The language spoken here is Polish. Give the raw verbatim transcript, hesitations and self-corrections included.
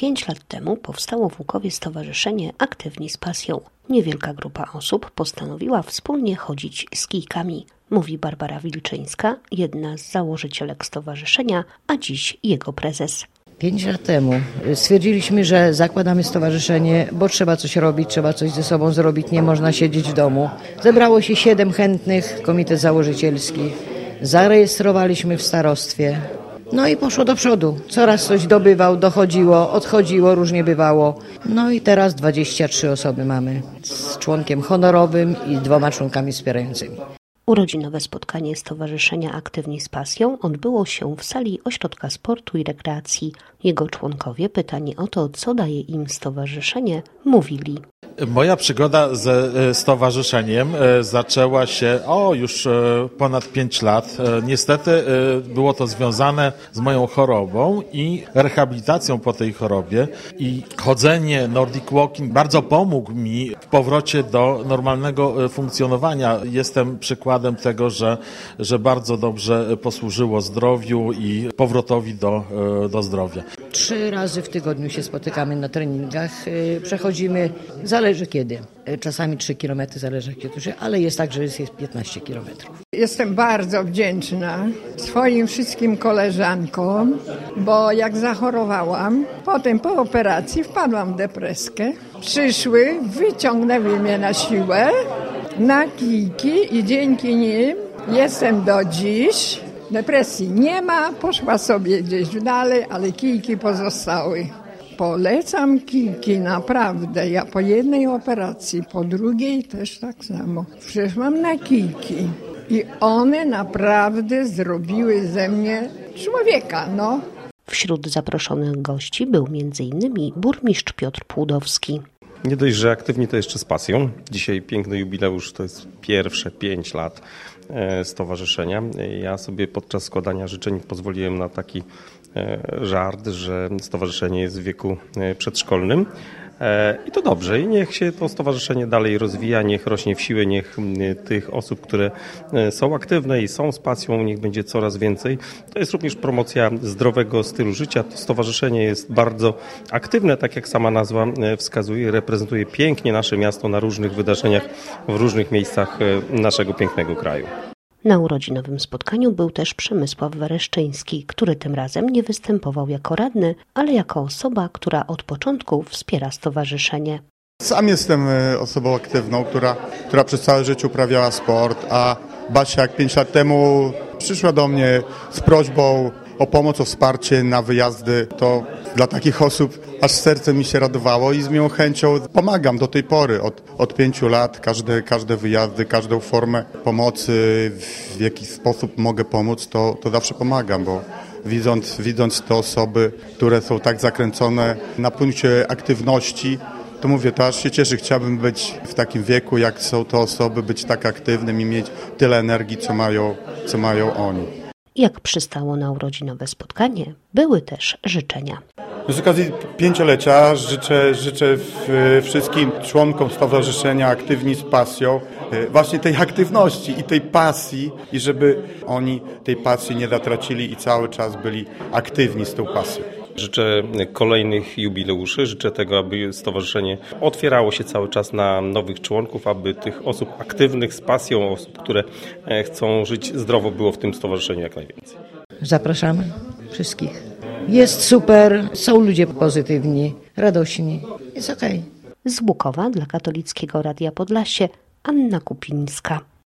Pięć lat temu powstało w Łukowie Stowarzyszenie Aktywni z Pasją. Niewielka grupa osób postanowiła wspólnie chodzić z kijkami, mówi Barbara Wilczyńska, jedna z założycielek stowarzyszenia, a dziś jego prezes. Pięć lat temu stwierdziliśmy, że zakładamy stowarzyszenie, bo trzeba coś robić, trzeba coś ze sobą zrobić, nie można siedzieć w domu. Zebrało się siedem chętnych, komitet założycielski. Zarejestrowaliśmy w starostwie. No i poszło do przodu. Coraz coś dobywał, dochodziło, odchodziło, różnie bywało. No i teraz dwadzieścia trzy osoby mamy z członkiem honorowym i dwoma członkami wspierającymi. Urodzinowe spotkanie Stowarzyszenia Aktywni z Pasją odbyło się w sali Ośrodka Sportu i Rekreacji. Jego członkowie, pytani o to, co daje im stowarzyszenie, mówili. Moja przygoda ze stowarzyszeniem zaczęła się o już ponad pięć lat. Niestety było to związane z moją chorobą i rehabilitacją po tej chorobie i chodzenie Nordic Walking bardzo pomógł mi w powrocie do normalnego funkcjonowania. Jestem przykładem tego, że, że bardzo dobrze posłużyło zdrowiu i powrotowi do, do zdrowia. Trzy razy w tygodniu się spotykamy na treningach, przechodzimy, zależy kiedy, czasami trzy kilometry, zależy jak się tuszy, ale jest tak, że jest piętnaście kilometrów. Jestem bardzo wdzięczna swoim wszystkim koleżankom, bo jak zachorowałam, potem po operacji wpadłam w depresję. Przyszły, wyciągnęły mnie na siłę, na kijki i dzięki nim jestem do dziś. Depresji nie ma, poszła sobie gdzieś dalej, ale kijki pozostały. Polecam kijki, naprawdę. Ja po jednej operacji, po drugiej też tak samo. Przyszłam na kijki i one naprawdę zrobiły ze mnie człowieka, no. Wśród zaproszonych gości był między innymi burmistrz Piotr Płudowski. Nie dość, że aktywni, to jeszcze z pasją. Dzisiaj piękny jubileusz, to jest pierwsze pięć lat stowarzyszenia. Ja sobie podczas składania życzeń pozwoliłem na taki żart, że stowarzyszenie jest w wieku przedszkolnym. I to dobrze. I niech się to stowarzyszenie dalej rozwija, niech rośnie w siłę, niech tych osób, które są aktywne i są z pasją, niech będzie coraz więcej. To jest również promocja zdrowego stylu życia. To stowarzyszenie jest bardzo aktywne, tak jak sama nazwa wskazuje, reprezentuje pięknie nasze miasto na różnych wydarzeniach w różnych miejscach naszego pięknego kraju. Na urodzinowym spotkaniu był też Przemysław Wereszczyński, który tym razem nie występował jako radny, ale jako osoba, która od początku wspiera stowarzyszenie. Sam jestem osobą aktywną, która, która przez całe życie uprawiała sport, a Basia jak pięć lat temu przyszła do mnie z prośbą o pomoc, o wsparcie na wyjazdy. To dla takich osób aż serce mi się radowało i z miłą chęcią pomagam do tej pory. Od, od pięciu lat każde, każde wyjazdy, każdą formę pomocy, w jaki sposób mogę pomóc, to, to zawsze pomagam, bo widząc, widząc te osoby, które są tak zakręcone na punkcie aktywności, to mówię, to aż się cieszę, chciałbym być w takim wieku, jak są te osoby, być tak aktywnym i mieć tyle energii, co mają, co mają oni. Jak przystało na urodzinowe spotkanie, były też życzenia. Z okazji pięciolecia życzę, życzę wszystkim członkom Stowarzyszenia Aktywni z Pasją właśnie tej aktywności i tej pasji i żeby oni tej pasji nie zatracili i cały czas byli aktywni z tą pasją. Życzę kolejnych jubileuszy, życzę tego, aby stowarzyszenie otwierało się cały czas na nowych członków, aby tych osób aktywnych z pasją, osób, które chcą żyć zdrowo, było w tym stowarzyszeniu jak najwięcej. Zapraszamy wszystkich. Jest super, są ludzie pozytywni, radośni, jest okej. Z Łukowa dla Katolickiego Radia Podlasie Anna Kupińska.